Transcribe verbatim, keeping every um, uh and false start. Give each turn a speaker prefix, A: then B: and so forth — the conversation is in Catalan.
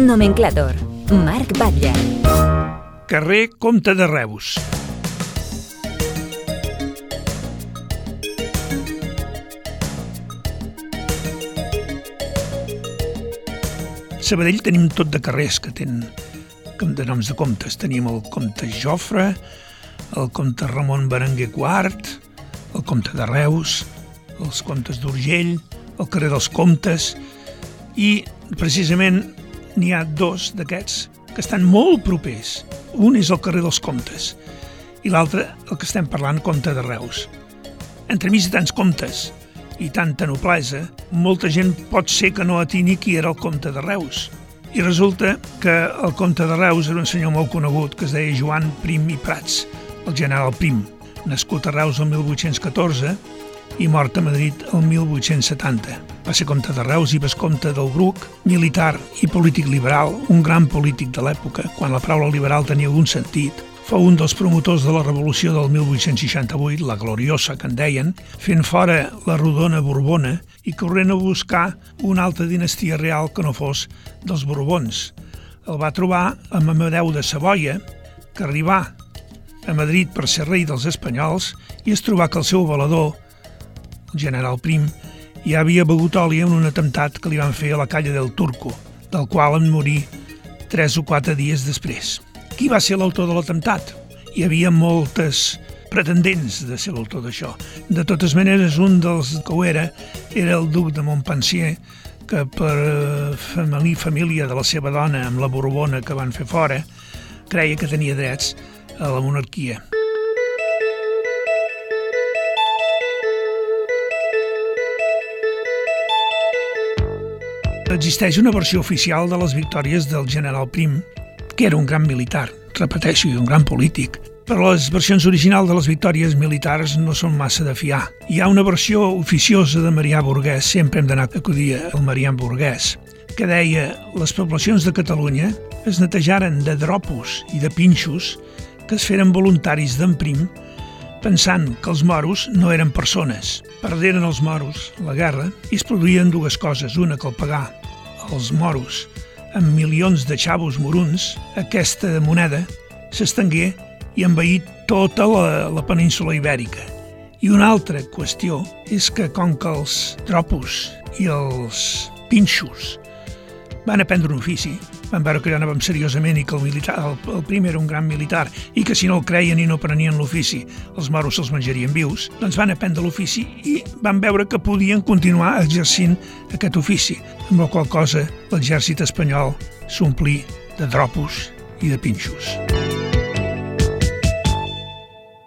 A: Nomenclàtor. Marc Batlle.
B: Carrer Comte de Reus. A Sabadell tenim tot de carrers que tenen de noms de comtes. Tenim el comte Jofre, el comte Ramon Berenguer quart, el comte de Reus, els comtes d'Urgell, el carrer dels Comtes, i precisament n'hi ha dos d'aquests que estan molt propers. Un és el carrer dels Comtes i l'altre el que estem parlant, comte de Reus. Entremig de tants comtes i tanta noblesa, molta gent pot ser que no atini qui era el comte de Reus. I resulta que el comte de Reus era un senyor molt conegut que es deia Joan Prim i Prats, el general Prim, nascut a Reus el mil vuit-cents catorze i mort a Madrid el mil vuit-cents setanta. Va ser comte de Reus i vescomte del Bruc, militar i polític liberal, un gran polític de l'època, quan la paraula liberal tenia algun sentit. Fou un dels promotors de la revolució del mil vuit-cents seixanta-vuit, la gloriosa que en deien, fent fora la rodona borbona i corrent a buscar una altra dinastia real que no fos dels Borbons. El va trobar amb Amadeu de Savoia, que arribà a Madrid per ser rei dels espanyols i es trobà que el seu avalador, el general Prim, ja havia begut oli en un atemptat que li van fer a la Calla del Turco, del qual en morí tres o quatre dies després. Qui va ser l'autor de l'atemptat? Hi havia moltes pretendents de ser l'autor d'això. De totes maneres, un dels que ho era era el duc de Montpensier, que per família de la seva dona amb la Borbona que van fer fora, creia que tenia drets a la monarquia. Existeix una versió oficial de les victòries del general Prim, que era un gran militar, repeteixo, i un gran polític. Però les versions originals de les victòries militars no són massa de fiar. Hi ha una versió oficiosa de Marià Burguès, sempre hem d'anar a acudir al Marià Burguès, que deia: les poblacions de Catalunya es netejaren de dropos i de pinxos que es feren voluntaris d'en Prim, pensant que els moros no eren persones. Perderen els moros la guerra i es produïen dues coses. Una, que al pagar els moros amb milions de xavos moruns, aquesta moneda s'estengué i envaí tota la, la península ibèrica. I una altra qüestió és que, com que els dropos i els pinxos van aprendre un ofici, van veure que ja anàvem seriosament i que el, militar, el, el Prim era un gran militar i que si no el creien i no prenien l'ofici, els moros se'ls menjarien vius, doncs van aprendre l'ofici i van veure que podien continuar exercint aquest ofici, amb la qual cosa l'exèrcit espanyol s'omplí de dropos i de pinxos.